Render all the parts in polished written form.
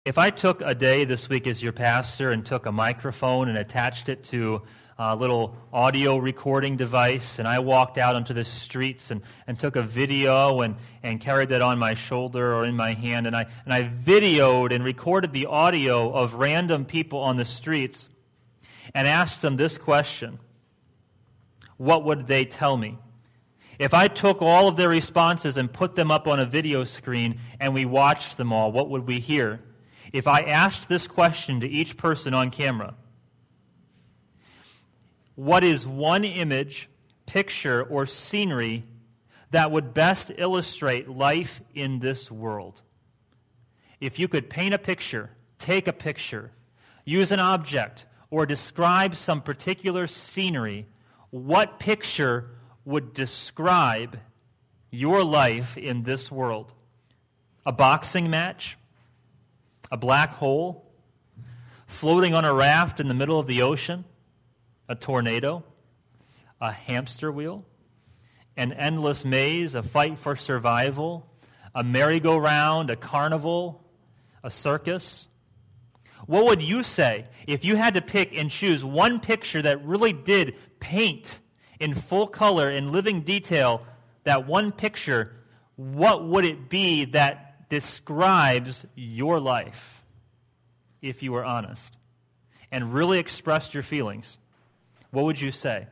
If I took a day this week as your pastor and took a microphone and attached it to a little audio recording device, and I walked out onto the streets and took a video and carried that on my shoulder or in my hand, and I videoed and recorded the audio of random people on the streets and asked them this question, what would they tell me? If I took all of their responses and put them up on a video screen and we watched them all, what would we hear? If I asked this question to each person on camera, what is one image, picture, or scenery that would best illustrate life in this world? If you could paint a picture, take a picture, use an object, or describe some particular scenery, what picture would describe your life in this world? A boxing match? A black hole? Floating on a raft in the middle of the ocean? A tornado? A hamster wheel? An endless maze? A fight for survival? A merry-go-round? A carnival? A circus? What would you say if you had to pick and choose one picture that really did paint in full color, in living detail, that one picture? What would it be that describes your life, if you were honest, and really expressed your feelings? What would you say?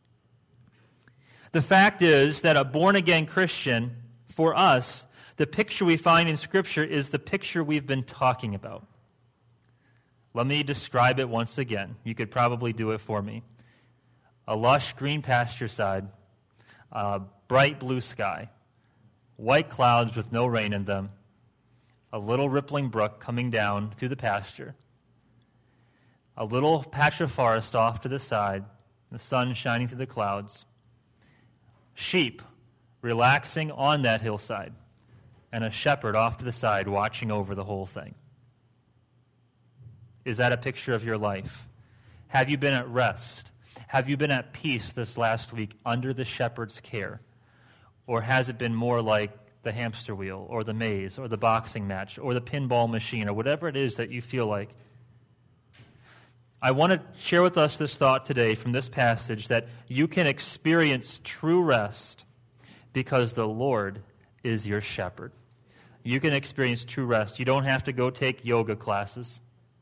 The fact is that a born-again Christian, for us, the picture we find in Scripture is the picture we've been talking about. Let me describe it once again. You could probably do it for me. A lush green pasture side, a bright blue sky, white clouds with no rain in them, a little rippling brook coming down through the pasture, a little patch of forest off to the side, the sun shining through the clouds, sheep relaxing on that hillside, and a shepherd off to the side watching over the whole thing. Is that a picture of your life? Have you been at rest? Have you been at peace this last week under the shepherd's care? Or has it been more like the hamster wheel or the maze or the boxing match or the pinball machine or whatever it is that you feel like? I want to share with us this thought today from this passage that you can experience true rest because the Lord is your shepherd. You can experience true rest. You don't have to go take yoga classes.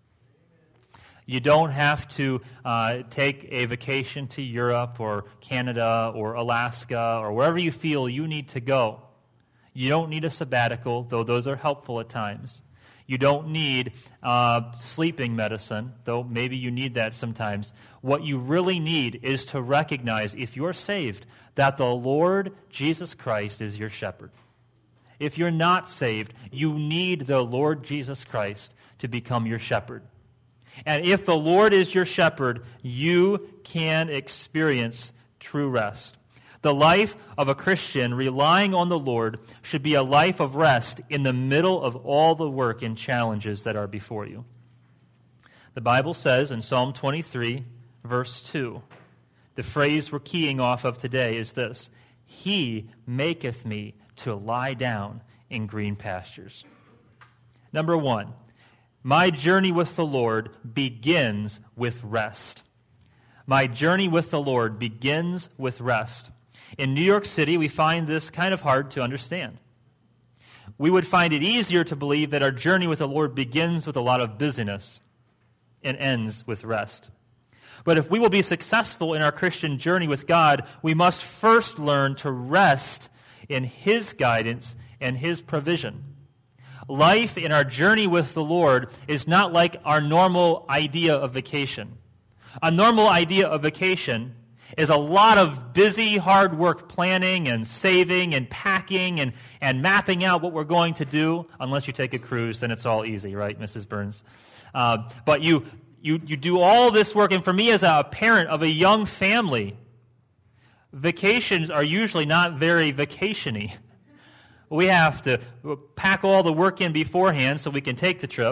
You don't have to take a vacation to Europe or Canada or Alaska or wherever you feel you need to go. You don't need a sabbatical, though those are helpful at times. You don't need sleeping medicine, though maybe you need that sometimes. What you really need is to recognize, if you're saved, that the Lord Jesus Christ is your shepherd. If you're not saved, you need the Lord Jesus Christ to become your shepherd. And if the Lord is your shepherd, you can experience true rest. The life of a Christian relying on the Lord should be a life of rest in the middle of all the work and challenges that are before you. The Bible says in Psalm 23, verse 2, the phrase we're keying off of today is this: He maketh me to lie down in green pastures. Number one, my journey with the Lord begins with rest. My journey with the Lord begins with rest. In New York City, we find this kind of hard to understand. We would find it easier to believe that our journey with the Lord begins with a lot of busyness and ends with rest. But if we will be successful in our Christian journey with God, we must first learn to rest in His guidance and His provision. Life in our journey with the Lord is not like our normal idea of vacation. A normal idea of vacation is a lot of busy, hard work planning and saving and packing and mapping out what we're going to do. Unless you take a cruise, then it's all easy, right, Mrs. Burns? But you do all this work, and for me as a parent of a young family, vacations are usually not very vacation-y. We have to pack all the work in beforehand so we can take the trip.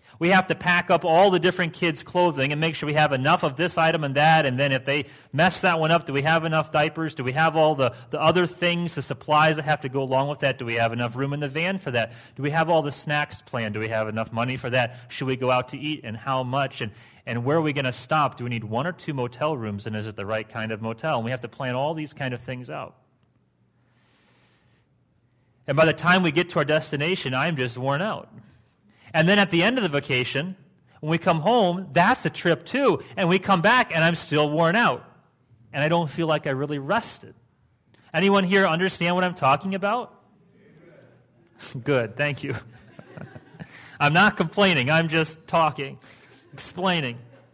We have to pack up all the different kids' clothing and make sure we have enough of this item and that, and then if they mess that one up, do we have enough diapers? Do we have all the other things, the supplies that have to go along with that? Do we have enough room in the van for that? Do we have all the snacks planned? Do we have enough money for that? Should we go out to eat, and how much? And where are we going to stop? Do we need 1 or 2 motel rooms, and is it the right kind of motel? And we have to plan all these kind of things out. And by the time we get to our destination, I'm just worn out. And then at the end of the vacation, when we come home, that's a trip too. And we come back and I'm still worn out. And I don't feel like I really rested. Anyone here understand what I'm talking about? Good, thank you. I'm not complaining, I'm just talking, explaining.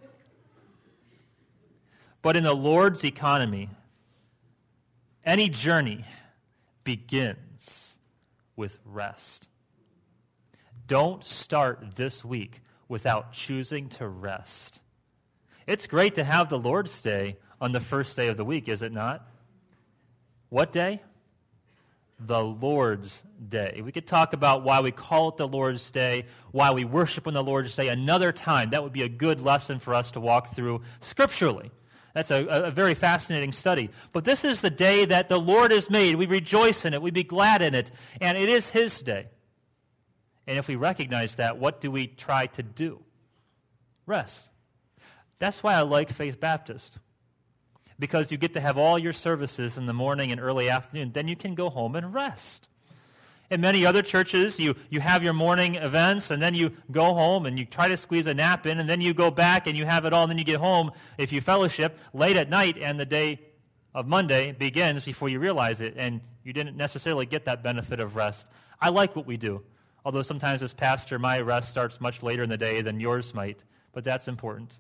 But in the Lord's economy, any journey begins with rest. Don't start this week without choosing to rest. It's great to have the Lord's Day on the first day of the week, is it not? What day? The Lord's Day. We could talk about why we call it the Lord's Day, why we worship on the Lord's Day another time. That would be a good lesson for us to walk through scripturally. That's a very fascinating study. But this is the day that the Lord has made. We rejoice in it. We be glad in it. And it is His day. And if we recognize that, what do we try to do? Rest. That's why I like Faith Baptist. Because you get to have all your services in the morning and early afternoon. Then you can go home and rest. In many other churches, you have your morning events, and then you go home and you try to squeeze a nap in, and then you go back and you have it all, and then you get home, if you fellowship, late at night, and the day of Monday begins before you realize it, and you didn't necessarily get that benefit of rest. I like what we do. Although sometimes as pastor, my rest starts much later in the day than yours might, but that's important.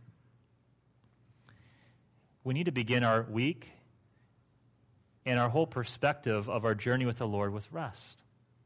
We need to begin our week and our whole perspective of our journey with the Lord with rest.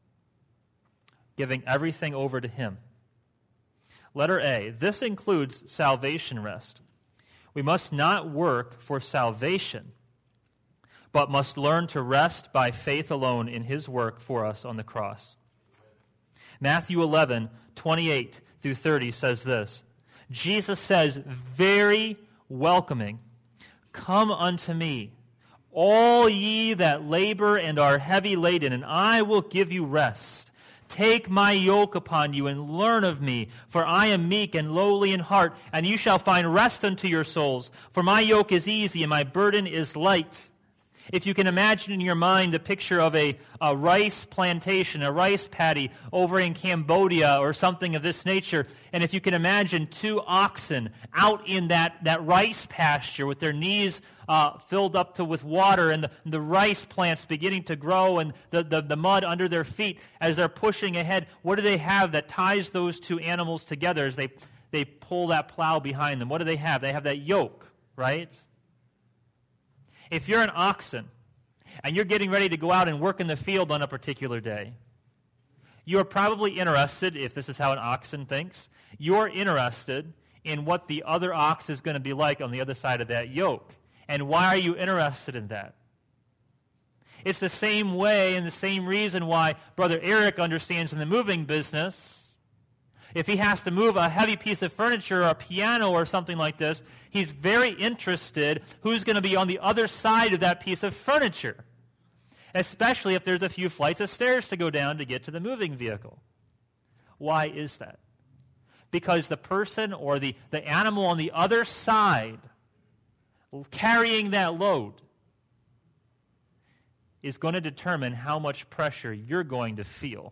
Giving everything over to Him. Letter A, this includes salvation rest. We must not work for salvation, but must learn to rest by faith alone in His work for us on the cross. Matthew 11, 28 through 30 says this. Jesus says, very welcoming, come unto me, all ye that labor and are heavy laden, and I will give you rest. Take my yoke upon you and learn of me, for I am meek and lowly in heart, and you shall find rest unto your souls. For my yoke is easy and my burden is light. If you can imagine in your mind the picture of a rice plantation, a rice paddy over in Cambodia or something of this nature, and if you can imagine 2 oxen out in that rice pasture with their knees filled up with water and the rice plants beginning to grow and the mud under their feet as they're pushing ahead, what do they have that ties those 2 animals together as they pull that plow behind them? What do they have? They have that yoke, right? If you're an oxen and you're getting ready to go out and work in the field on a particular day, you're probably interested, if this is how an oxen thinks, you're interested in what the other ox is going to be like on the other side of that yoke. And why are you interested in that? It's the same way and the same reason why Brother Eric understands in the moving business. If he has to move a heavy piece of furniture or a piano or something like this, he's very interested who's going to be on the other side of that piece of furniture, especially if there's a few flights of stairs to go down to get to the moving vehicle. Why is that? Because the person or the animal on the other side carrying that load is going to determine how much pressure you're going to feel.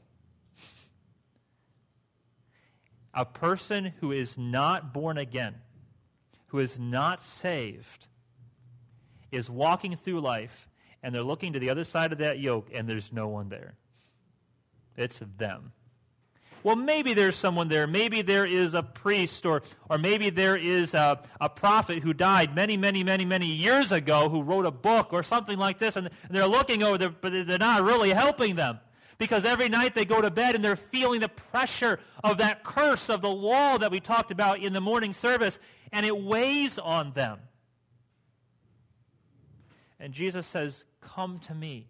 A person who is not born again, who is not saved, is walking through life, and they're looking to the other side of that yoke, and there's no one there. It's them. Well, maybe there's someone there. Maybe there is a priest, or maybe there is a prophet who died many, many, many, many years ago who wrote a book or something like this, and they're looking over there, but they're not really helping them. Because every night they go to bed and they're feeling the pressure of that curse of the law that we talked about in the morning service, and it weighs on them. And Jesus says, come to me.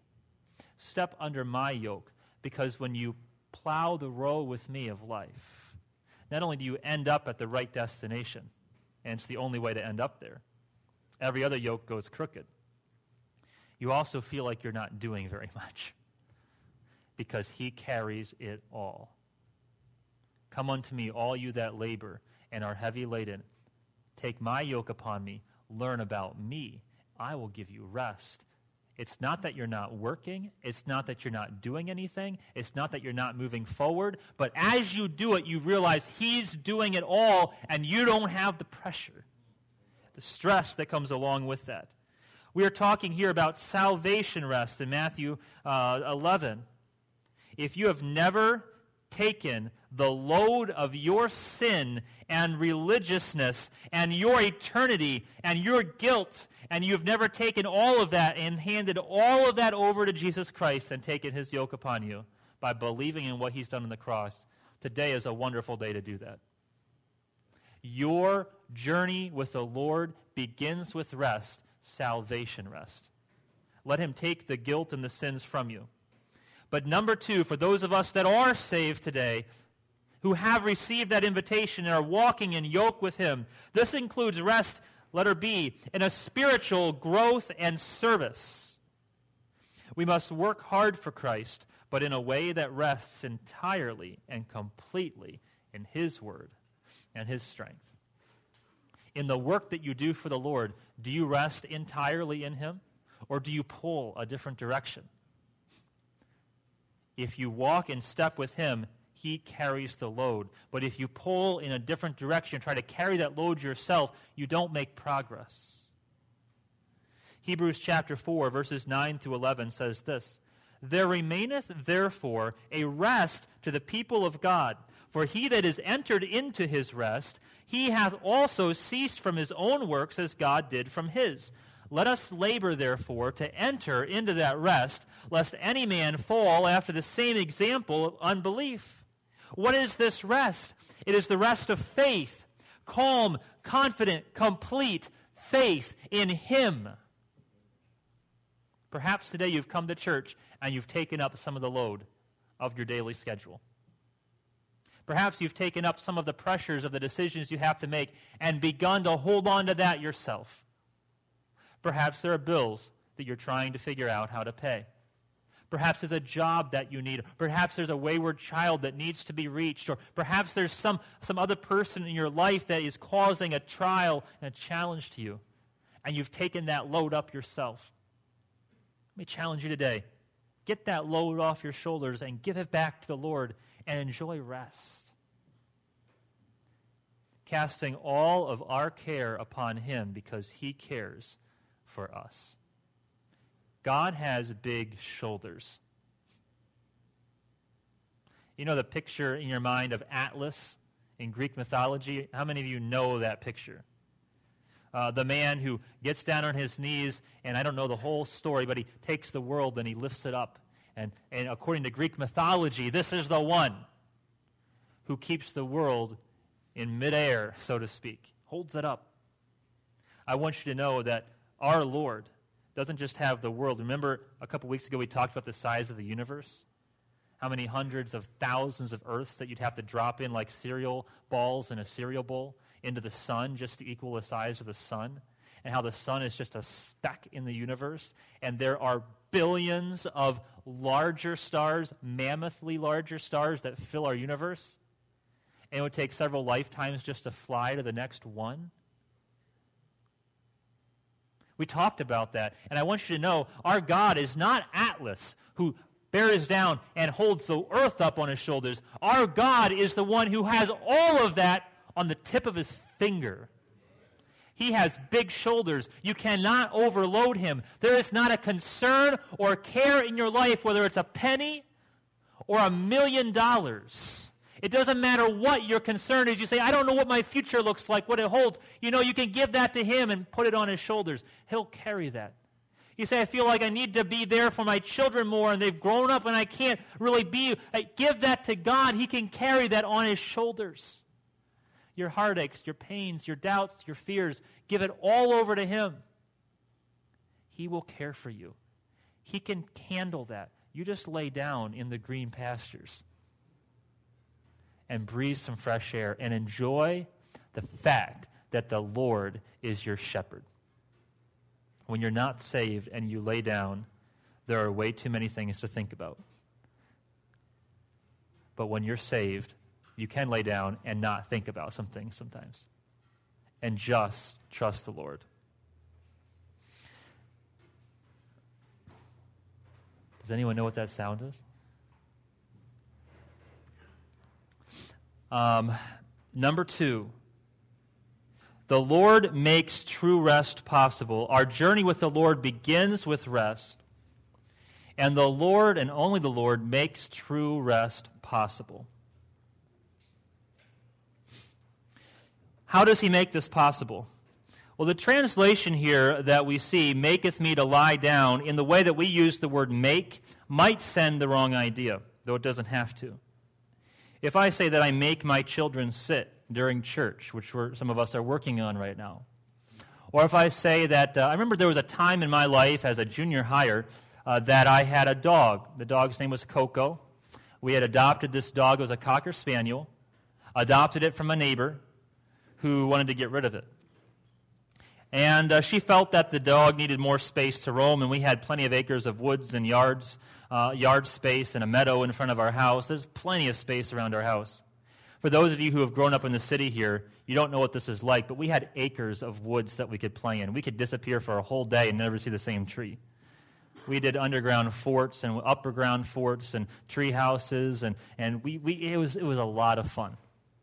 Step under my yoke, because when you plow the row with me of life, not only do you end up at the right destination, and it's the only way to end up there, every other yoke goes crooked. You also feel like you're not doing very much because he carries it all. Come unto me, all you that labor and are heavy laden. Take my yoke upon me. Learn about me. I will give you rest. It's not that you're not working. It's not that you're not doing anything. It's not that you're not moving forward. But as you do it, you realize he's doing it all, and you don't have the pressure, the stress that comes along with that. We are talking here about salvation rest in Matthew 11. If you have never taken the load of your sin and religiousness and your eternity and your guilt, and you've never taken all of that and handed all of that over to Jesus Christ and taken his yoke upon you by believing in what he's done on the cross, today is a wonderful day to do that. Your journey with the Lord begins with rest, salvation rest. Let him take the guilt and the sins from you. But number two, for those of us that are saved today, who have received that invitation and are walking in yoke with him, this includes rest, letter B, in a spiritual growth and service. We must work hard for Christ, but in a way that rests entirely and completely in his word and his strength. In the work that you do for the Lord, do you rest entirely in him, or do you pull a different direction? If you walk in step with him, he carries the load. But if you pull in a different direction, try to carry that load yourself, you don't make progress. Hebrews chapter 4, verses 9 through 11 says this, There remaineth therefore a rest to the people of God. For he that is entered into his rest, he hath also ceased from his own works as God did from his. Let us labor, therefore, to enter into that rest, lest any man fall after the same example of unbelief. What is this rest? It is the rest of faith, calm, confident, complete faith in him. Perhaps today you've come to church and you've taken up some of the load of your daily schedule. Perhaps you've taken up some of the pressures of the decisions you have to make and begun to hold on to that yourself. Perhaps there are bills that you're trying to figure out how to pay. Perhaps there's a job that you need. Perhaps there's a wayward child that needs to be reached. Or perhaps there's some other person in your life that is causing a trial and a challenge to you. And you've taken that load up yourself. Let me challenge you today. Get that load off your shoulders and give it back to the Lord and enjoy rest. Casting all of our care upon him because he cares for us. God has big shoulders. You know the picture in your mind of Atlas in Greek mythology? How many of you know that picture? The man who gets down on his knees, and I don't know the whole story, but he takes the world and he lifts it up. And according to Greek mythology, this is the one who keeps the world in midair, so to speak, holds it up. I want you to know that our Lord doesn't just have the world. Remember a couple weeks ago we talked about the size of the universe? How many hundreds of thousands of Earths that you'd have to drop in like cereal balls in a cereal bowl into the sun just to equal the size of the sun? And how the sun is just a speck in the universe. And there are billions of larger stars, mammothly larger stars that fill our universe. And it would take several lifetimes just to fly to the next one. We talked about that, and I want you to know our God is not Atlas, who bears down and holds the earth up on his shoulders. Our God is the one who has all of that on the tip of his finger. He has big shoulders. You cannot overload him. There is not a concern or care in your life, whether it's a penny or $1 million. It doesn't matter what your concern is. You say, I don't know what my future looks like, what it holds. You know, you can give that to him and put it on his shoulders. He'll carry that. You say, I feel like I need to be there for my children more, and they've grown up and I can't really be. Give that to God. He can carry that on his shoulders. Your heartaches, your pains, your doubts, your fears, give it all over to him. He will care for you. He can handle that. You just lay down in the green pastures. and breathe some fresh air and enjoy the fact that the Lord is your shepherd. When you're not saved and you lay down, there are way too many things to think about. But when you're saved, you can lay down and not think about some things sometimes. And just trust the Lord. Does anyone know what that sound is? Number 2, the Lord makes true rest possible. Our journey with the Lord begins with rest, and the Lord and only the Lord makes true rest possible. How does he make this possible? Well, the translation here that we see, maketh me to lie down, in the way that we use the word make, might send the wrong idea, though it doesn't have to. If I say that I make my children sit during church, which some of us are working on right now, or if I say that, I remember there was a time in my life as a junior higher that I had a dog. The dog's name was Coco. We had adopted this dog. It was a Cocker Spaniel. Adopted it from a neighbor who wanted to get rid of it. And she felt that the dog needed more space to roam, and we had plenty of acres of woods and yard space and a meadow in front of our house. There's plenty of space around our house. For those of you who have grown up in the city here, you don't know what this is like, but we had acres of woods that we could play in. We could disappear for a whole day and never see the same tree. We did underground forts and upperground forts and tree houses, and it was a lot of fun.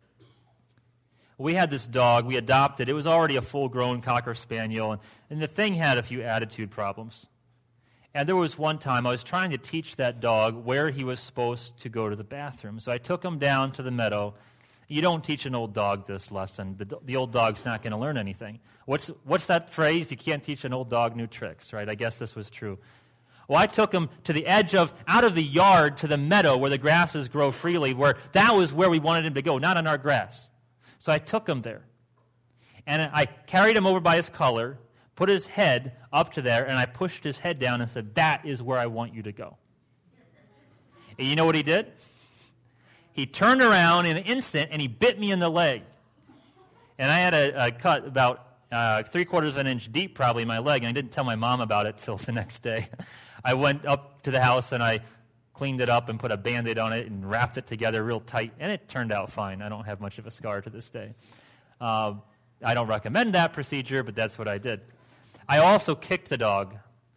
We had this dog we adopted. It was already a full-grown Cocker Spaniel, and the thing had a few attitude problems. And there was one time I was trying to teach that dog where he was supposed to go to the bathroom. So I took him down to the meadow. You don't teach an old dog this lesson. The old dog's not going to learn anything. What's that phrase? You can't teach an old dog new tricks, right? I guess this was true. Well, I took him to the edge out of the yard to the meadow where the grasses grow freely, where that was where we wanted him to go, not on our grass. So I took him there. And I carried him over by his collar, put his head up to there, and I pushed his head down and said, "That is where I want you to go." And you know what he did? He turned around in an instant, and he bit me in the leg. And I had a cut about 3/4 of an inch deep probably in my leg, and I didn't tell my mom about it till the next day. I went up to the house, and I cleaned it up and put a Band-Aid on it and wrapped it together real tight, and it turned out fine. I don't have much of a scar to this day. I don't recommend that procedure, but that's what I did. I also kicked the dog.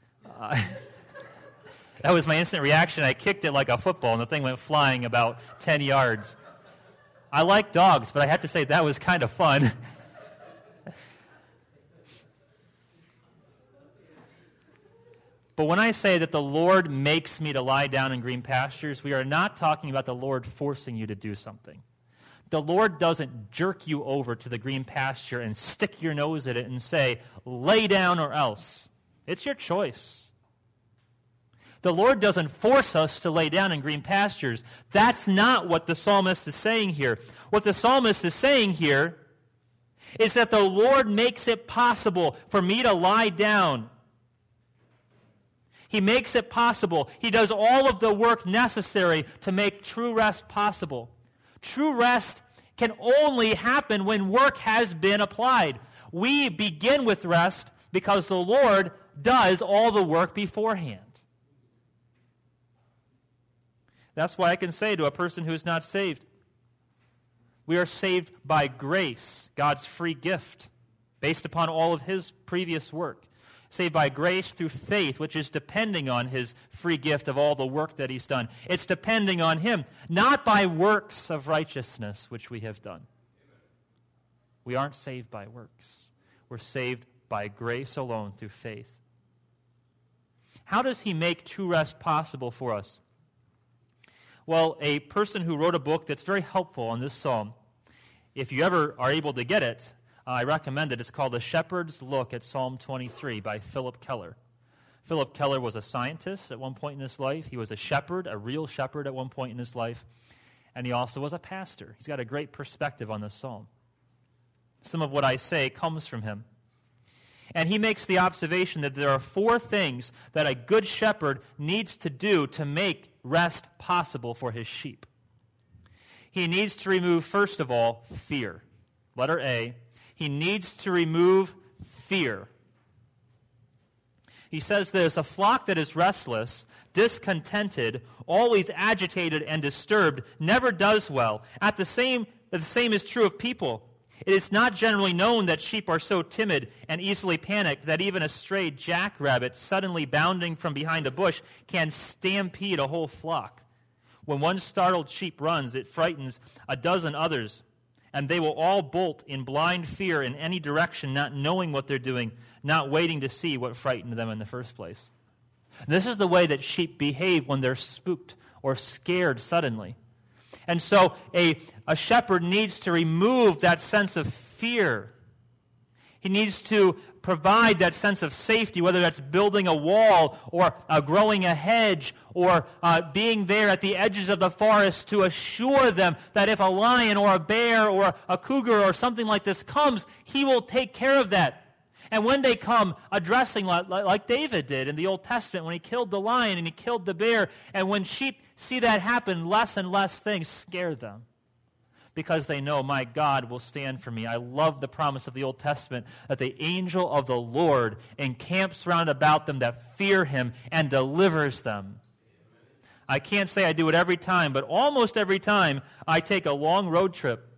That was my instant reaction. I kicked it like a football, and the thing went flying about 10 yards. I like dogs, but I have to say that was kind of fun. But when I say that the Lord makes me to lie down in green pastures, we are not talking about the Lord forcing you to do something. The Lord doesn't jerk you over to the green pasture and stick your nose at it and say, "Lay down or else." It's your choice. The Lord doesn't force us to lay down in green pastures. That's not what the psalmist is saying here. What the psalmist is saying here is that the Lord makes it possible for me to lie down. He makes it possible. He does all of the work necessary to make true rest possible. True rest can only happen when work has been applied. We begin with rest because the Lord does all the work beforehand. That's why I can say to a person who is not saved, we are saved by grace, God's free gift, based upon all of his previous work. Saved by grace through faith, which is depending on his free gift of all the work that he's done. It's depending on him, not by works of righteousness, which we have done. We aren't saved by works. We're saved by grace alone through faith. How does he make true rest possible for us? Well, a person who wrote a book that's very helpful on this psalm, if you ever are able to get it, I recommend it. It's called A Shepherd's Look at Psalm 23 by Philip Keller. Philip Keller was a scientist at one point in his life. He was a shepherd, a real shepherd at one point in his life. And he also was a pastor. He's got a great perspective on this psalm. Some of what I say comes from him. And he makes the observation that there are 4 things that a good shepherd needs to do to make rest possible for his sheep. He needs to remove, first of all, fear. Letter A. He needs to remove fear. He says this, a flock that is restless, discontented, always agitated and disturbed, never does well. The same is true of people. It is not generally known that sheep are so timid and easily panicked that even a stray jackrabbit suddenly bounding from behind a bush can stampede a whole flock. When one startled sheep runs, it frightens a dozen others, and they will all bolt in blind fear in any direction, not knowing what they're doing, not waiting to see what frightened them in the first place. This is the way that sheep behave when they're spooked or scared suddenly. And so a shepherd needs to remove that sense of fear. He needs to provide that sense of safety, whether that's building a wall or growing a hedge or being there at the edges of the forest to assure them that if a lion or a bear or a cougar or something like this comes, he will take care of that. And when they come, addressing like David did in the Old Testament when he killed the lion and he killed the bear, and when sheep see that happen, less and less things scare them because they know my God will stand for me. I love the promise of the Old Testament that the angel of the Lord encamps round about them that fear him and delivers them. I can't say I do it every time, but almost every time I take a long road trip,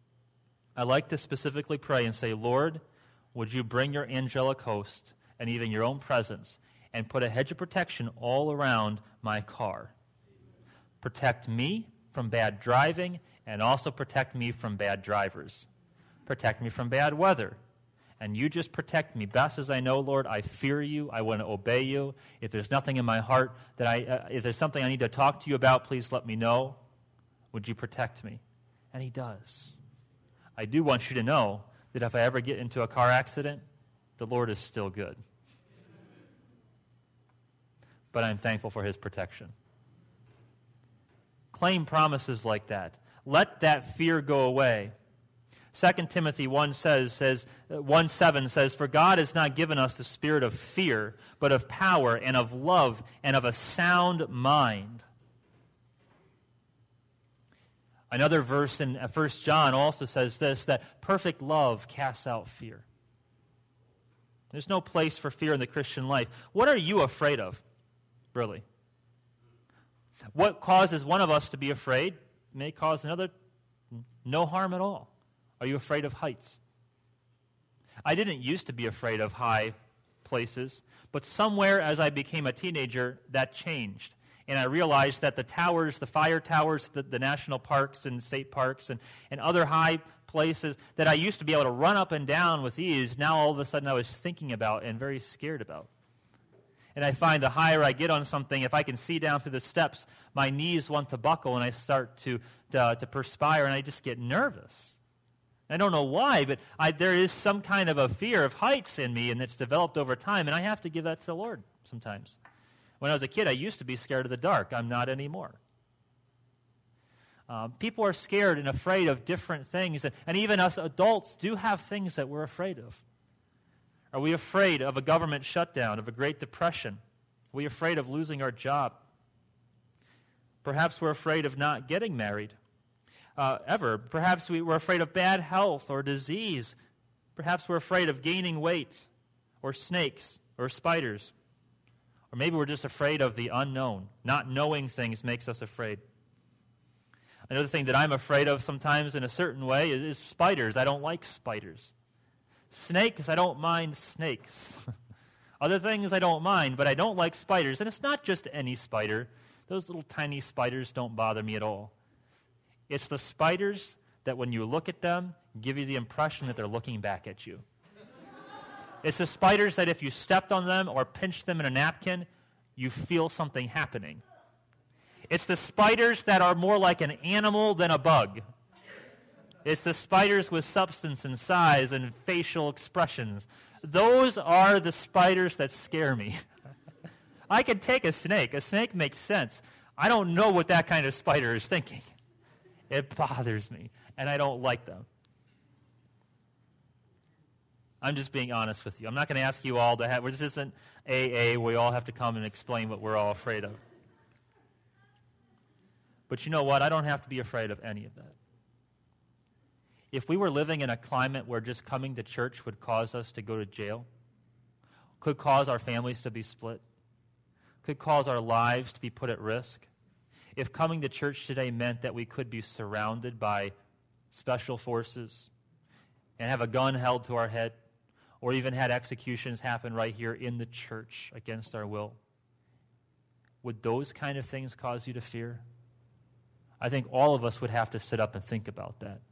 I like to specifically pray and say, Lord, would you bring your angelic host and even your own presence and put a hedge of protection all around my car? Protect me from bad driving and also protect me from bad drivers. Protect me from bad weather. And you just protect me. Best as I know, Lord, I fear you. I want to obey you. If there's nothing in my heart if there's something I need to talk to you about, please let me know. Would you protect me? And he does. I do want you to know that if I ever get into a car accident, the Lord is still good. But I'm thankful for his protection. Claim promises like that. Let that fear go away. 2 Timothy 1:7 says, For God has not given us the spirit of fear, but of power and of love and of a sound mind. Another verse in 1 John also says this, that perfect love casts out fear. There's no place for fear in the Christian life. What are you afraid of, really? What causes one of us to be afraid may cause another no harm at all. Are you afraid of heights? I didn't used to be afraid of high places, but somewhere as I became a teenager, that changed. And I realized that the towers, the fire towers, the national parks and state parks and other high places that I used to be able to run up and down with ease, now all of a sudden I was thinking about and very scared about. And I find the higher I get on something, if I can see down through the steps, my knees want to buckle and I start to perspire and I just get nervous. I don't know why, but there is some kind of a fear of heights in me, and it's developed over time, and I have to give that to the Lord sometimes. When I was a kid, I used to be scared of the dark. I'm not anymore. People are scared and afraid of different things, and even us adults do have things that we're afraid of. Are we afraid of a government shutdown, of a Great Depression? Are we afraid of losing our job? Perhaps we're afraid of not getting married ever. Perhaps we're afraid of bad health or disease. Perhaps we're afraid of gaining weight or snakes or spiders. Or maybe we're just afraid of the unknown. Not knowing things makes us afraid. Another thing that I'm afraid of sometimes in a certain way is spiders. I don't like spiders. Snakes, I don't mind snakes. Other things I don't mind, but I don't like spiders. And it's not just any spider. Those little tiny spiders don't bother me at all. It's the spiders that when you look at them, give you the impression that they're looking back at you. It's the spiders that if you stepped on them or pinched them in a napkin, you feel something happening. It's the spiders that are more like an animal than a bug. It's the spiders with substance and size and facial expressions. Those are the spiders that scare me. I could take a snake. A snake makes sense. I don't know what that kind of spider is thinking. It bothers me, and I don't like them. I'm just being honest with you. I'm not going to ask you all to have, this isn't AA, we all have to come and explain what we're all afraid of. But you know what? I don't have to be afraid of any of that. If we were living in a climate where just coming to church would cause us to go to jail, could cause our families to be split, could cause our lives to be put at risk, if coming to church today meant that we could be surrounded by special forces and have a gun held to our head, or even had executions happen right here in the church against our will, would those kind of things cause you to fear? I think all of us would have to sit up and think about that.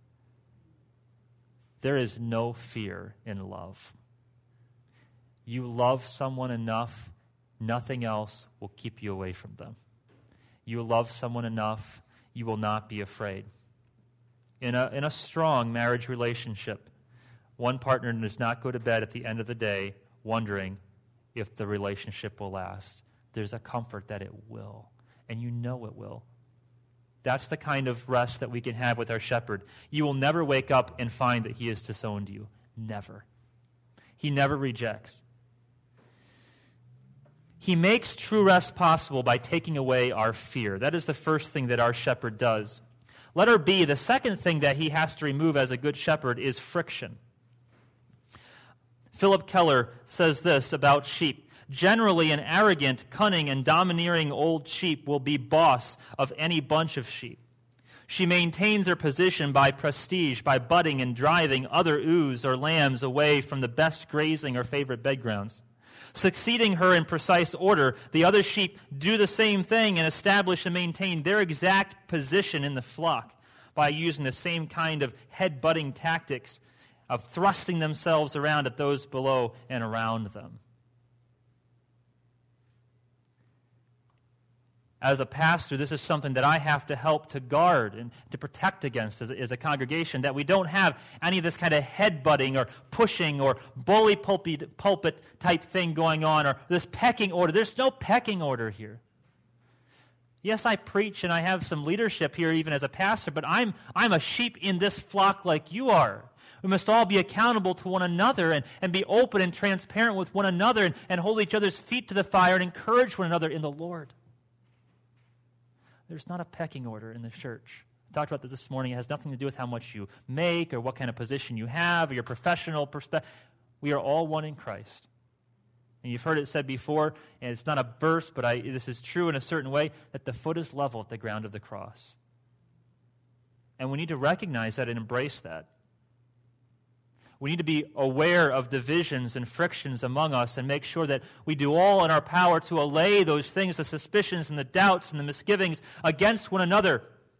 There is no fear in love. You love someone enough, nothing else will keep you away from them. You love someone enough, you will not be afraid. In a strong marriage relationship, one partner does not go to bed at the end of the day wondering if the relationship will last. There's a comfort that it will, and you know it will. That's the kind of rest that we can have with our shepherd. You will never wake up and find that he has disowned you. Never. He never rejects. He makes true rest possible by taking away our fear. That is the first thing that our shepherd does. Letter B, the second thing that he has to remove as a good shepherd is friction. Philip Keller says this about sheep. Generally, an arrogant, cunning, and domineering old sheep will be boss of any bunch of sheep. She maintains her position by prestige, by butting and driving other ewes or lambs away from the best grazing or favorite bed grounds. Succeeding her in precise order, the other sheep do the same thing and establish and maintain their exact position in the flock by using the same kind of head-butting tactics of thrusting themselves around at those below and around them. As a pastor, this is something that I have to help to guard and to protect against as a congregation, that we don't have any of this kind of headbutting or pushing or bully pulpit type thing going on, or this pecking order. There's no pecking order here. Yes, I preach and I have some leadership here even as a pastor, but I'm a sheep in this flock like you are. We must all be accountable to one another and be open and transparent with one another and hold each other's feet to the fire and encourage one another in the Lord. There's not a pecking order in the church. I talked about this morning. It has nothing to do with how much you make or what kind of position you have or your professional perspective. We are all one in Christ. And you've heard it said before, and it's not a verse, but this is true in a certain way, that the foot is level at the ground of the cross. And we need to recognize that and embrace that. We need to be aware of divisions and frictions among us and make sure that we do all in our power to allay those things, the suspicions and the doubts and the misgivings against one another.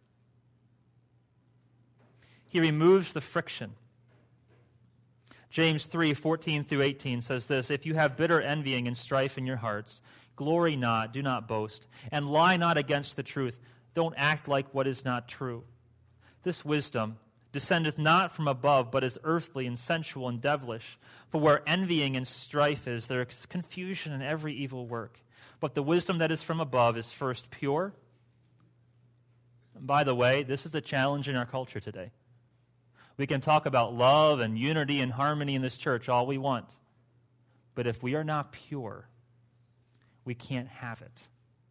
He removes the friction. James 3:14 through 18 says this, "If you have bitter envying and strife in your hearts, glory not, do not boast, and lie not against the truth. Don't act like what is not true. This wisdom descendeth not from above, but is earthly and sensual and devilish. For where envying and strife is, there is confusion in every evil work. But the wisdom that is from above is first pure." And by the way, this is a challenge in our culture today. We can talk about love and unity and harmony in this church all we want. But if we are not pure, we can't have it.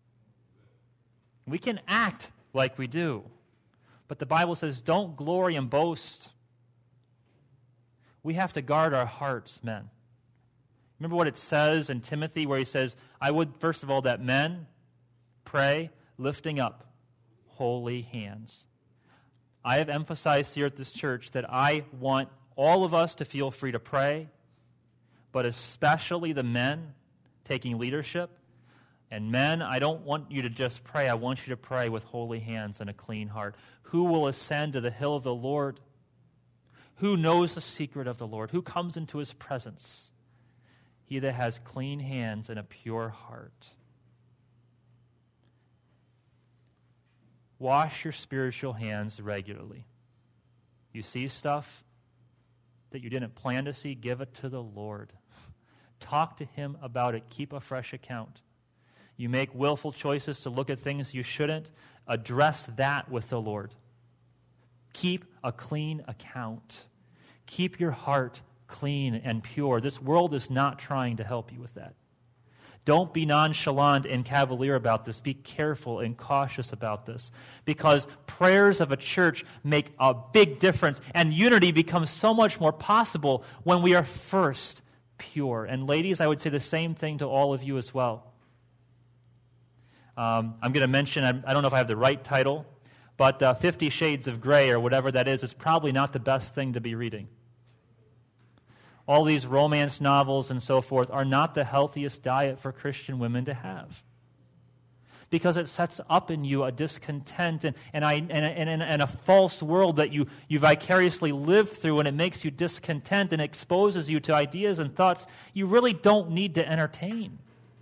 We can act like we do. But the Bible says, don't glory and boast. We have to guard our hearts, men. Remember what it says in Timothy where he says, I would, first of all, that men pray lifting up holy hands. I have emphasized here at this church that I want all of us to feel free to pray, but especially the men taking leadership. And men, I don't want you to just pray. I want you to pray with holy hands and a clean heart. Who will ascend to the hill of the Lord? Who knows the secret of the Lord? Who comes into his presence? He that has clean hands and a pure heart. Wash your spiritual hands regularly. You see stuff that you didn't plan to see, give it to the Lord. Talk to him about it. Keep a fresh account. You make willful choices to look at things you shouldn't, address that with the Lord. Keep a clean account. Keep your heart clean and pure. This world is not trying to help you with that. Don't be nonchalant and cavalier about this. Be careful and cautious about this, because prayers of a church make a big difference, and unity becomes so much more possible when we are first pure. And ladies, I would say the same thing to all of you as well. I'm going to mention, I don't know if I have the right title, but 50 Shades of Grey or whatever that is probably not the best thing to be reading. All these romance novels and so forth are not the healthiest diet for Christian women to have, because it sets up in you a discontent and a false world that you vicariously live through, and it makes you discontent and exposes you to ideas and thoughts you really don't need to entertain.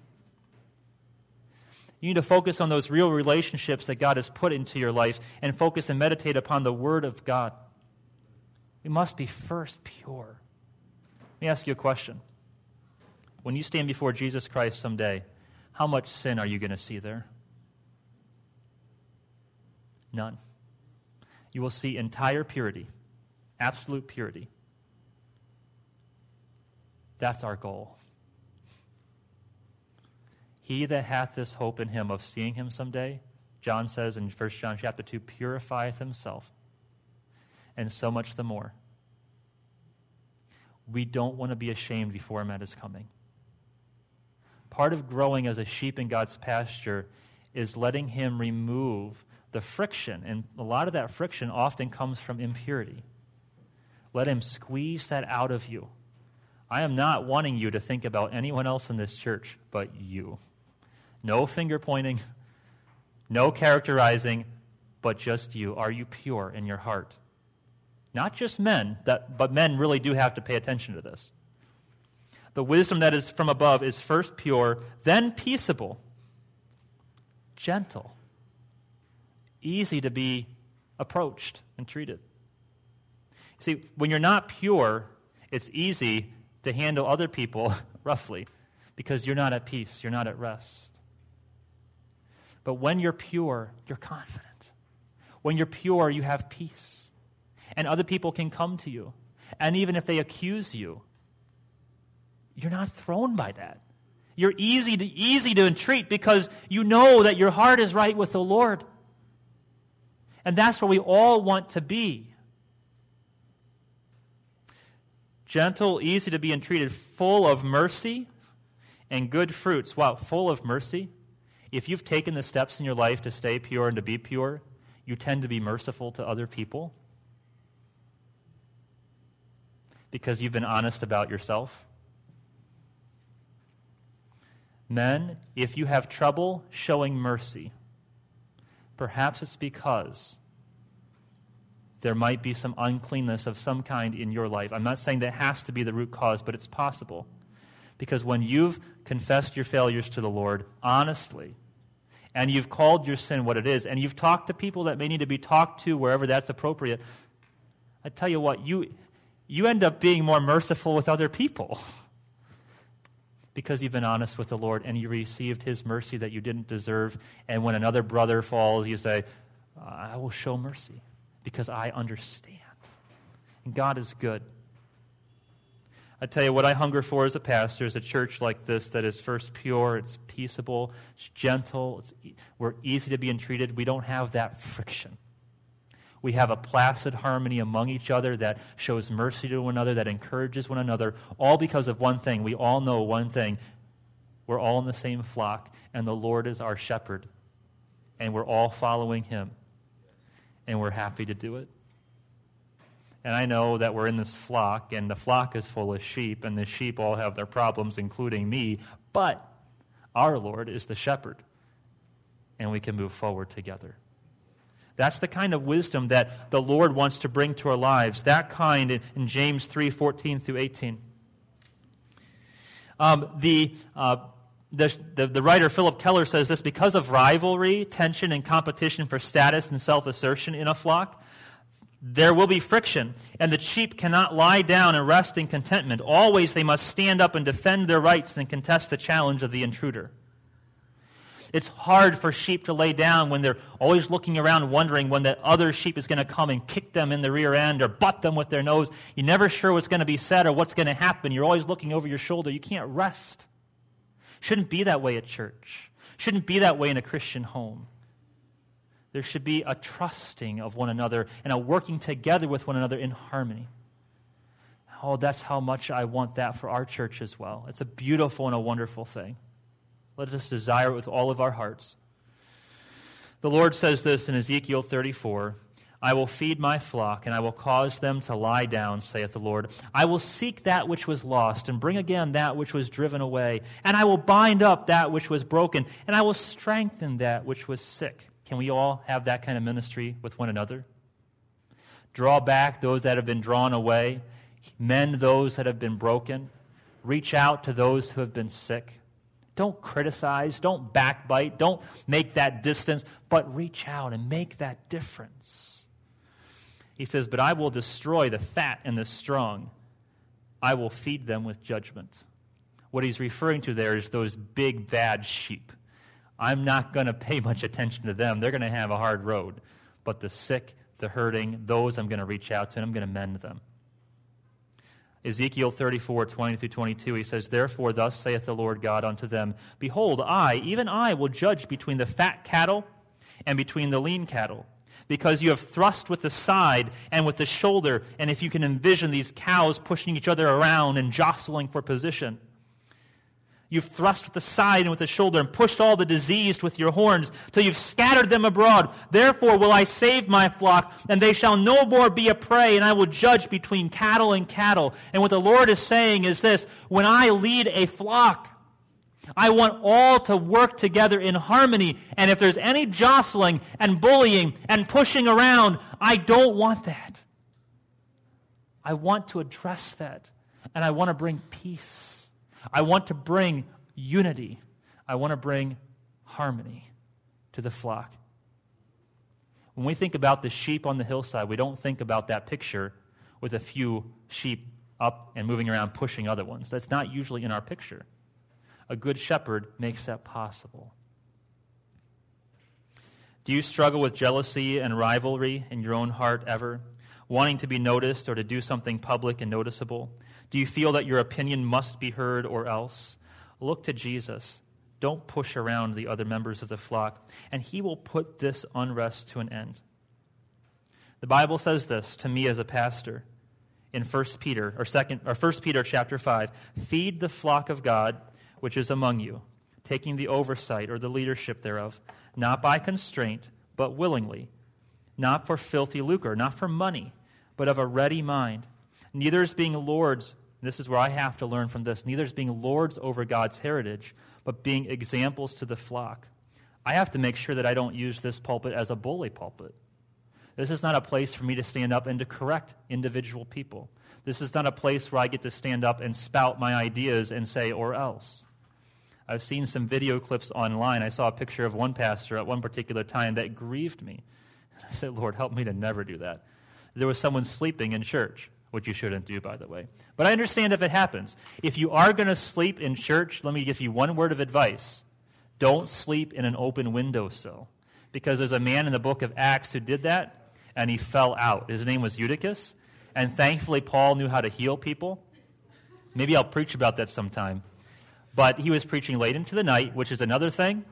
You need to focus on those real relationships that God has put into your life and focus and meditate upon the Word of God. We must be first pure. Let me ask you a question. When you stand before Jesus Christ someday, how much sin are you going to see there? None. You will see entire purity, absolute purity. That's our goal. He that hath this hope in him of seeing him someday, John says in 1 John chapter 2, purifieth himself, and so much the more. We don't want to be ashamed before him at his coming. Part of growing as a sheep in God's pasture is letting him remove the friction, and a lot of that friction often comes from impurity. Let him squeeze that out of you. I am not wanting you to think about anyone else in this church but you. No finger pointing, no characterizing, but just you. Are you pure in your heart? Not just men, but men really do have to pay attention to this. The wisdom that is from above is first pure, then peaceable, gentle, easy to be approached and treated. See, when you're not pure, it's easy to handle other people roughly because you're not at peace, you're not at rest. But when you're pure, you're confident. When you're pure, you have peace. And other people can come to you. And even if they accuse you, you're not thrown by that. You're easy to entreat because you know that your heart is right with the Lord. And that's where we all want to be. Gentle, easy to be entreated, full of mercy and good fruits. Wow, full of mercy. If you've taken the steps in your life to stay pure and to be pure, you tend to be merciful to other people because you've been honest about yourself. Men, if you have trouble showing mercy, perhaps it's because there might be some uncleanness of some kind in your life. I'm not saying that has to be the root cause, but it's possible. Because when you've confessed your failures to the Lord honestly, and you've called your sin what it is, and you've talked to people that may need to be talked to wherever that's appropriate, I tell you what, you end up being more merciful with other people because you've been honest with the Lord and you received his mercy that you didn't deserve. And when another brother falls, you say, I will show mercy because I understand. And God is good. I tell you what I hunger for as a pastor is a church like this that is first pure, it's peaceable, it's gentle, we're easy to be entreated. We don't have that friction. We have a placid harmony among each other that shows mercy to one another, that encourages one another, all because of one thing. We all know one thing. We're all in the same flock, and the Lord is our shepherd, and we're all following him, and we're happy to do it. And I know that we're in this flock, and the flock is full of sheep, and the sheep all have their problems, including me, but our Lord is the shepherd, and we can move forward together. That's the kind of wisdom that the Lord wants to bring to our lives, that kind in James 3:14 through 18. The writer Philip Keller says this: because of rivalry, tension, and competition for status and self-assertion in a flock, there will be friction, and the sheep cannot lie down and rest in contentment. Always they must stand up and defend their rights and contest the challenge of the intruder. It's hard for sheep to lay down when they're always looking around wondering when that other sheep is going to come and kick them in the rear end or butt them with their nose. You're never sure what's going to be said or what's going to happen. You're always looking over your shoulder. You can't rest. Shouldn't be that way at church. Shouldn't be that way in a Christian home. There should be a trusting of one another and a working together with one another in harmony. Oh, that's how much I want that for our church as well. It's a beautiful and a wonderful thing. Let us desire it with all of our hearts. The Lord says this in Ezekiel 34, I will feed my flock, and I will cause them to lie down, saith the Lord. I will seek that which was lost, and bring again that which was driven away. And I will bind up that which was broken, and I will strengthen that which was sick. Can we all have that kind of ministry with one another? Draw back those that have been drawn away. Mend those that have been broken. Reach out to those who have been sick. Don't criticize. Don't backbite. Don't make that distance, but reach out and make that difference. He says, but I will destroy the fat and the strong. I will feed them with judgment. What he's referring to there is those big, bad sheep. I'm not going to pay much attention to them. They're going to have a hard road. But the sick, the hurting, those I'm going to reach out to, and I'm going to mend them. Ezekiel 34, 20 through 22, he says, therefore thus saith the Lord God unto them, behold, I, even I, will judge between the fat cattle and between the lean cattle. Because you have thrust with the side and with the shoulder, and if you can envision these cows pushing each other around and jostling for position. You've thrust with the side and with the shoulder and pushed all the diseased with your horns till you've scattered them abroad. Therefore will I save my flock, and they shall no more be a prey, and I will judge between cattle and cattle. And what the Lord is saying is this, when I lead a flock, I want all to work together in harmony, and if there's any jostling and bullying and pushing around, I don't want that. I want to address that, and I want to bring peace. I want to bring unity. I want to bring harmony to the flock. When we think about the sheep on the hillside, we don't think about that picture with a few sheep up and moving around pushing other ones. That's not usually in our picture. A good shepherd makes that possible. Do you struggle with jealousy and rivalry in your own heart ever? Wanting to be noticed or to do something public and noticeable? Do you feel that your opinion must be heard or else? Look to Jesus. Don't push around the other members of the flock, and he will put this unrest to an end. The Bible says this to me as a pastor in 1 Peter chapter 5. Feed the flock of God which is among you, taking the oversight or the leadership thereof, not by constraint, but willingly, not for filthy lucre, not for money, but of a ready mind, neither as being lords, this is where I have to learn from this, neither as being lords over God's heritage, but being examples to the flock. I have to make sure that I don't use this pulpit as a bully pulpit. This is not a place for me to stand up and to correct individual people. This is not a place where I get to stand up and spout my ideas and say, or else. I've seen some video clips online. I saw a picture of one pastor at one particular time that grieved me. I said, Lord, help me to never do that. There was someone sleeping in church, which you shouldn't do, by the way. But I understand if it happens. If you are going to sleep in church, let me give you one word of advice. Don't sleep in an open windowsill. Because there's a man in the book of Acts who did that, and he fell out. His name was Eutychus, and thankfully Paul knew how to heal people. Maybe I'll preach about that sometime. But he was preaching late into the night, which is another thing.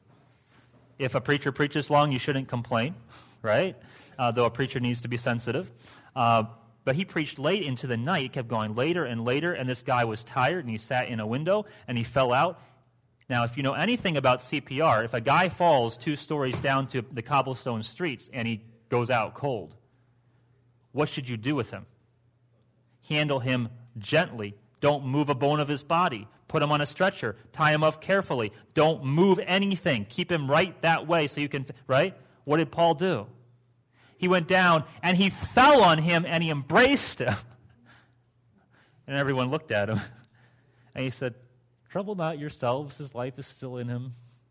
If a preacher preaches long, you shouldn't complain, right? Though a preacher needs to be sensitive. But he preached late into the night. It kept going later and later, and this guy was tired, and he sat in a window, and he fell out. Now, if you know anything about CPR, if a guy falls 2 stories down to the cobblestone streets and he goes out cold, what should you do with him? Handle him gently. Don't move a bone of his body. Put him on a stretcher. Tie him up carefully. Don't move anything. Keep him right that way so you can, right? What did Paul do? He went down and he fell on him and he embraced him. And everyone looked at him. And he said, trouble not yourselves, his life is still in him.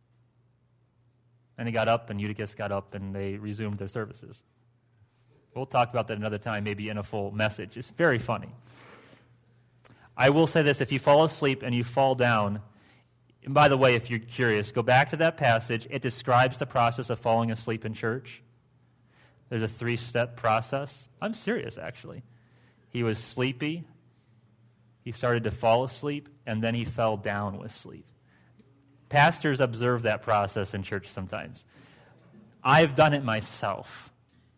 And he got up and Eutychus got up and they resumed their services. We'll talk about that another time, maybe in a full message. It's very funny. I will say this, if you fall asleep and you fall down, and by the way, if you're curious, go back to that passage. It describes the process of falling asleep in church. There's a 3-step process. I'm serious, actually. He was sleepy. He started to fall asleep, and then he fell down with sleep. Pastors observe that process in church sometimes. I've done it myself.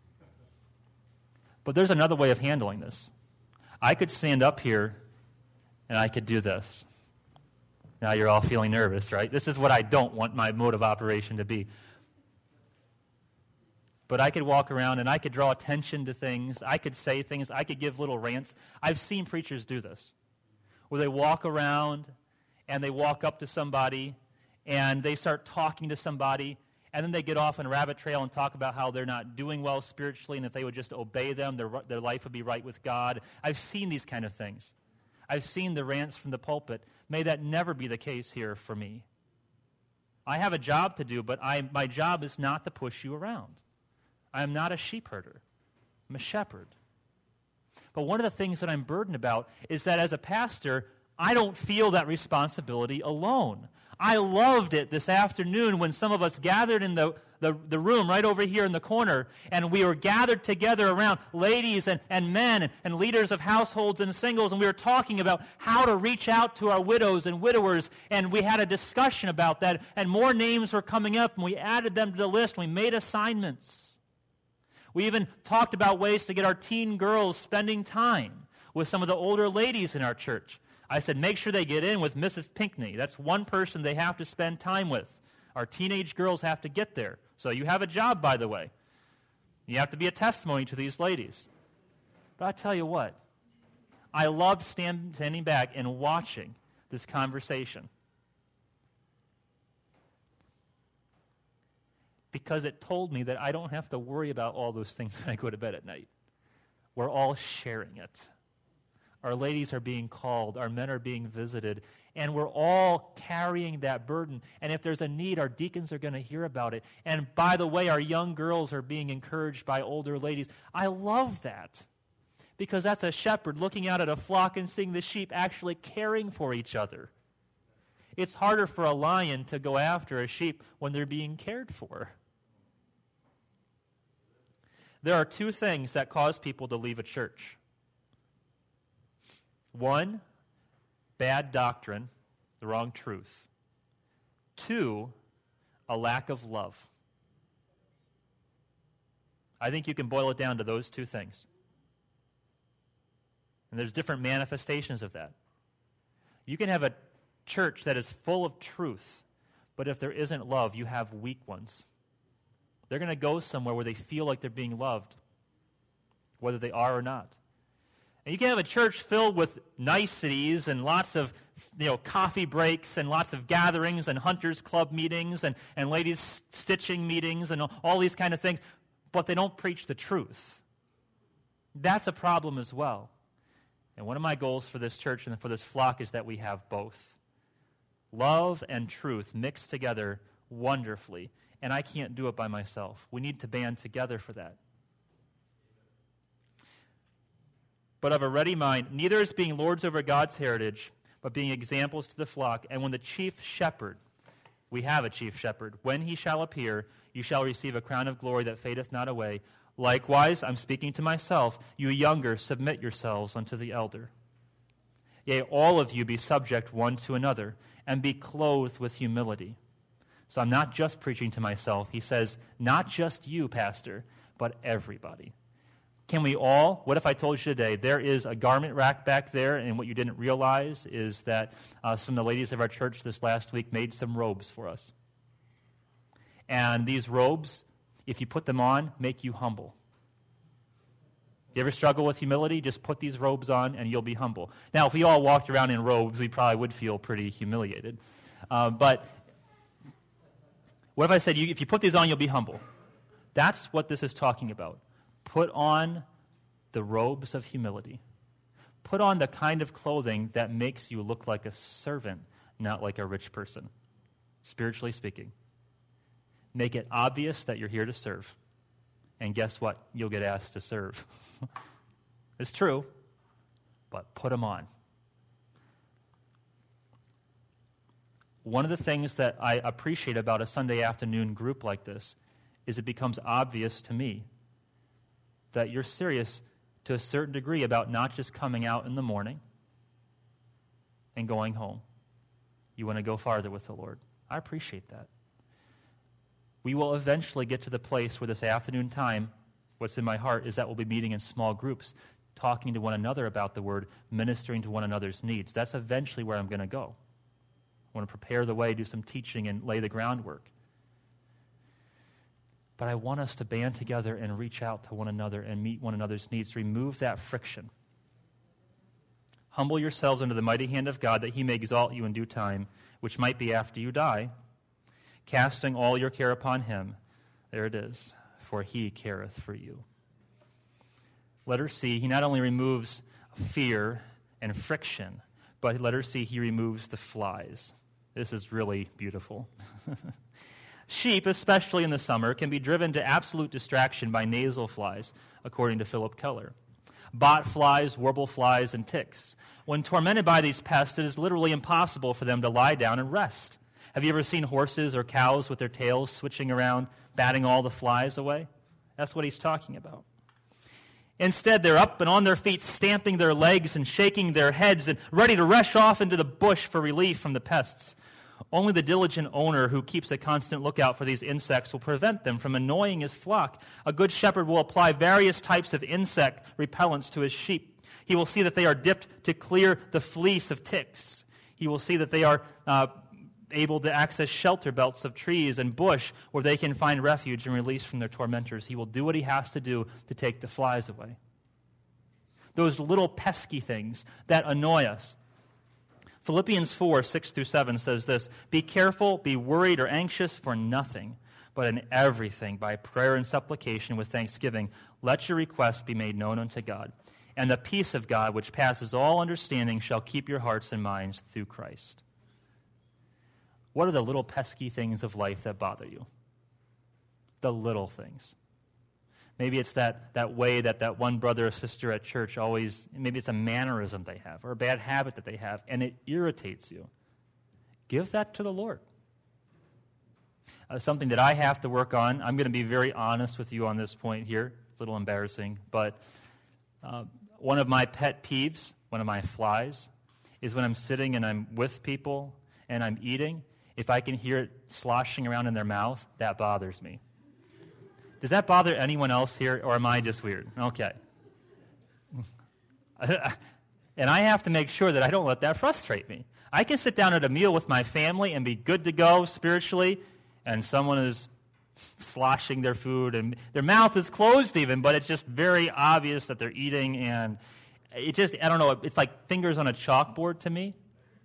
But there's another way of handling this. I could stand up here and I could do this. Now you're all feeling nervous, right? This is what I don't want my mode of operation to be. But I could walk around and I could draw attention to things. I could say things. I could give little rants. I've seen preachers do this, where they walk around and they walk up to somebody and they start talking to somebody, and then they get off on a rabbit trail and talk about how they're not doing well spiritually, and if they would just obey them, their life would be right with God. I've seen these kind of things. I've seen the rants from the pulpit. May that never be the case here for me. I have a job to do, but my job is not to push you around. I am not a sheep herder. I'm a shepherd. But one of the things that I'm burdened about is that as a pastor, I don't feel that responsibility alone. I loved it this afternoon when some of us gathered in the room right over here in the corner, and we were gathered together around ladies and men and leaders of households and singles, and we were talking about how to reach out to our widows and widowers, and we had a discussion about that, and more names were coming up, and we added them to the list, and we made assignments. We even talked about ways to get our teen girls spending time with some of the older ladies in our church. I said, make sure they get in with Mrs. Pinkney. That's one person they have to spend time with. Our teenage girls have to get there. So you have a job, by the way. You have to be a testimony to these ladies. But I tell you what, I loved standing back and watching this conversation, because it told me that I don't have to worry about all those things when I go to bed at night. We're all sharing it. Our ladies are being called, our men are being visited, and we're all carrying that burden. And if there's a need, our deacons are going to hear about it. And by the way, our young girls are being encouraged by older ladies. I love that, because that's a shepherd looking out at a flock and seeing the sheep actually caring for each other. It's harder for a lion to go after a sheep when they're being cared for. There are two things that cause people to leave a church. One, bad doctrine, the wrong truth. Two, a lack of love. I think you can boil it down to those two things. And there's different manifestations of that. You can have a church that is full of truth, but if there isn't love, you have weak ones. They're going to go somewhere where they feel like they're being loved, whether they are or not. And you can have a church filled with niceties and lots of coffee breaks and lots of gatherings and hunters club meetings and ladies stitching meetings and all these kind of things, but they don't preach the truth. That's a problem as well. And one of my goals for this church and for this flock is that we have both. Love and truth mixed together wonderfully. And I can't do it by myself. We need to band together for that. But of a ready mind, neither as being lords over God's heritage, but being examples to the flock. And when the chief shepherd, we have a chief shepherd, when he shall appear, you shall receive a crown of glory that fadeth not away. Likewise, I'm speaking to myself, you younger, submit yourselves unto the elder. Yea, all of you be subject one to another, and be clothed with humility. So I'm not just preaching to myself. He says, not just you, pastor, but everybody. Can we all? What if I told you today, there is a garment rack back there, and what you didn't realize is that some of the ladies of our church this last week made some robes for us. And these robes, if you put them on, make you humble. You ever struggle with humility? Just put these robes on and you'll be humble. Now, if we all walked around in robes, we probably would feel pretty humiliated. But what if I said, if you put these on, you'll be humble? That's what this is talking about. Put on the robes of humility. Put on the kind of clothing that makes you look like a servant, not like a rich person, spiritually speaking. Make it obvious that you're here to serve. And guess what? You'll get asked to serve. It's true, but put them on. One of the things that I appreciate about a Sunday afternoon group like this is it becomes obvious to me that you're serious to a certain degree about not just coming out in the morning and going home. You want to go farther with the Lord. I appreciate that. We will eventually get to the place where this afternoon time, what's in my heart is that we'll be meeting in small groups, talking to one another about the Word, ministering to one another's needs. That's eventually where I'm going to go. I want to prepare the way, do some teaching, and lay the groundwork. But I want us to band together and reach out to one another and meet one another's needs, to remove that friction. Humble yourselves under the mighty hand of God, that he may exalt you in due time, which might be after you die, casting all your care upon him. There it is. For he careth for you. Letter C, he not only removes fear and friction, but letter C, he removes the flies. This is really beautiful. Sheep, especially in the summer, can be driven to absolute distraction by nasal flies, according to Philip Keller. Bot flies, warble flies, and ticks. When tormented by these pests, it is literally impossible for them to lie down and rest. Have you ever seen horses or cows with their tails switching around, batting all the flies away? That's what he's talking about. Instead, they're up and on their feet, stamping their legs and shaking their heads and ready to rush off into the bush for relief from the pests. Only the diligent owner who keeps a constant lookout for these insects will prevent them from annoying his flock. A good shepherd will apply various types of insect repellents to his sheep. He will see that they are dipped to clear the fleece of ticks. He will see that they are able to access shelter belts of trees and bush where they can find refuge and release from their tormentors. He will do what he has to do to take the flies away. Those little pesky things that annoy us. Philippians 4, 6-7 says this, "Be careful, be worried or anxious for nothing, but in everything, by prayer and supplication with thanksgiving, let your requests be made known unto God. And the peace of God, which passes all understanding, shall keep your hearts and minds through Christ." What are the little pesky things of life that bother you? The little things. Maybe it's that way that one brother or sister at church always, maybe it's a mannerism they have or a bad habit that they have, and it irritates you. Give that to the Lord. Something that I have to work on, I'm going to be very honest with you on this point here. It's a little embarrassing, but one of my pet peeves, one of my flies, is when I'm sitting and I'm with people and I'm eating, if I can hear it sloshing around in their mouth, that bothers me. Does that bother anyone else here, or am I just weird? Okay. And I have to make sure that I don't let that frustrate me. I can sit down at a meal with my family and be good to go spiritually, and someone is sloshing their food, and their mouth is closed even, but it's just very obvious that they're eating, and it just, I don't know, it's like fingers on a chalkboard to me.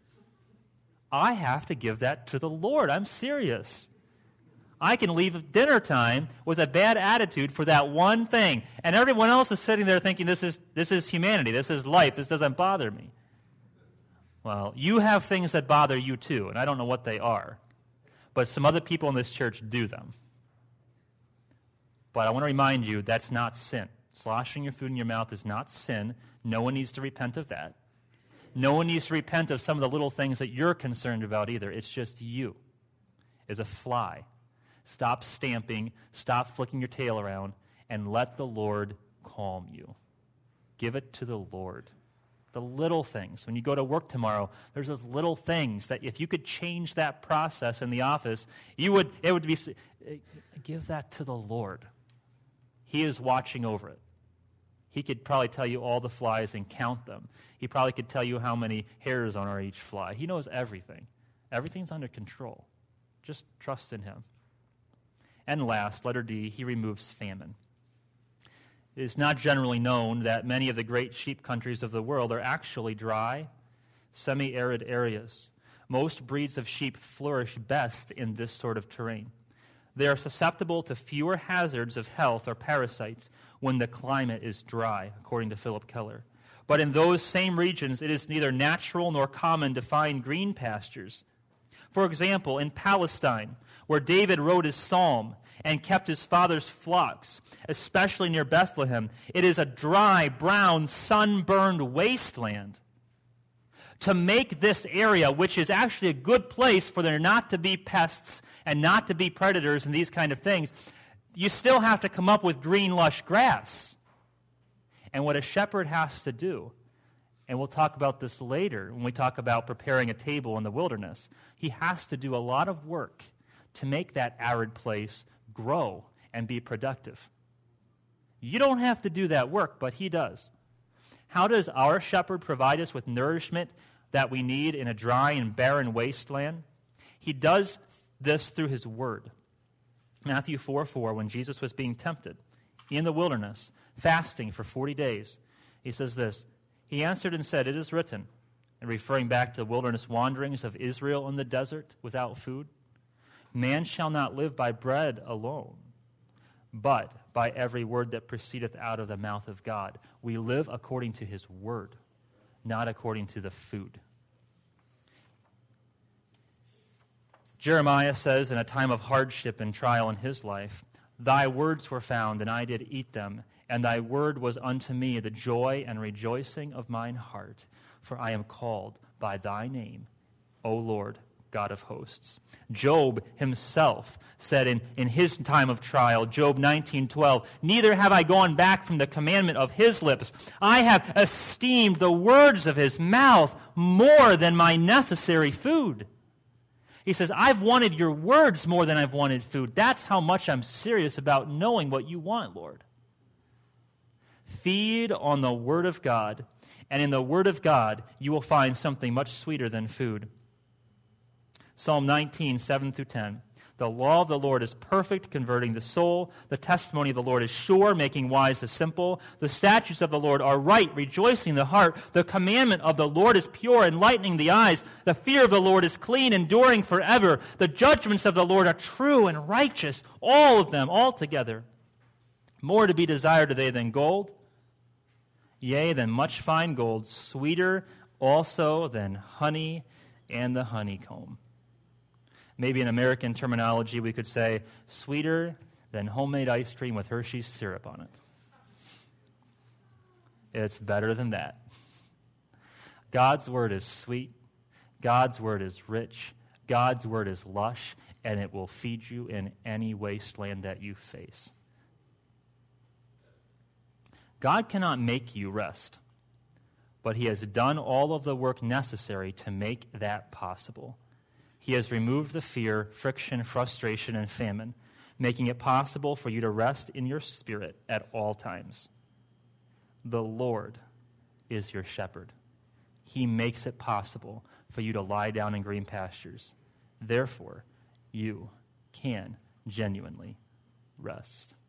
I have to give that to the Lord. I'm serious. I can leave dinner time with a bad attitude for that one thing, and everyone else is sitting there thinking, this is humanity, this is life, this doesn't bother me. Well, you have things that bother you too, and I don't know what they are, but some other people in this church do them. But I want to remind you, that's not sin. Sloshing your food in your mouth is not sin. No one needs to repent of that. No one needs to repent of some of the little things that you're concerned about either. It's just you as a fly. Stop stamping, stop flicking your tail around, and let the Lord calm you. Give it to the Lord. The little things. When you go to work tomorrow, there's those little things that if you could change that process in the office, it would be, give that to the Lord. He is watching over it. He could probably tell you all the flies and count them. He probably could tell you how many hairs on each fly. He knows everything. Everything's under control. Just trust in him. And last, letter D, he removes famine. It is not generally known that many of the great sheep countries of the world are actually dry, semi-arid areas. Most breeds of sheep flourish best in this sort of terrain. They are susceptible to fewer hazards of health or parasites when the climate is dry, according to Philip Keller. But in those same regions, it is neither natural nor common to find green pastures. For example, in Palestine, where David wrote his psalm and kept his father's flocks, especially near Bethlehem, it is a dry, brown, sunburned wasteland. To make this area, which is actually a good place for there not to be pests and not to be predators and these kind of things, you still have to come up with green, lush grass. And what a shepherd has to do And we'll talk about this later when we talk about preparing a table in the wilderness. He has to do a lot of work to make that arid place grow and be productive. You don't have to do that work, but he does. How does our shepherd provide us with nourishment that we need in a dry and barren wasteland? He does this through his word. Matthew 4:4, when Jesus was being tempted in the wilderness, fasting for 40 days, he says this, he answered and said, "It is written," and referring back to the wilderness wanderings of Israel in the desert without food, "Man shall not live by bread alone, but by every word that proceedeth out of the mouth of God." We live according to his word, not according to the food. Jeremiah says in a time of hardship and trial in his life, "Thy words were found, and I did eat them, and thy word was unto me the joy and rejoicing of mine heart, for I am called by thy name, O Lord, God of hosts." Job himself said in his time of trial, Job 19:12, "Neither have I gone back from the commandment of his lips. I have esteemed the words of his mouth more than my necessary food." He says, I've wanted your words more than I've wanted food. That's how much I'm serious about knowing what you want, Lord. Feed on the Word of God, and in the Word of God, you will find something much sweeter than food. Psalm 19, 7 through 10. "The law of the Lord is perfect, converting the soul. The testimony of the Lord is sure, making wise the simple. The statutes of the Lord are right, rejoicing the heart. The commandment of the Lord is pure, enlightening the eyes. The fear of the Lord is clean, enduring forever. The judgments of the Lord are true and righteous, all of them, altogether. More to be desired are they than gold, yea, than much fine gold, sweeter also than honey and the honeycomb." Maybe in American terminology, we could say, sweeter than homemade ice cream with Hershey's syrup on it. It's better than that. God's word is sweet. God's word is rich. God's word is lush, and it will feed you in any wasteland that you face. God cannot make you rest, but he has done all of the work necessary to make that possible. He has removed the fear, friction, frustration, and famine, making it possible for you to rest in your spirit at all times. The Lord is your shepherd. He makes it possible for you to lie down in green pastures. Therefore, you can genuinely rest.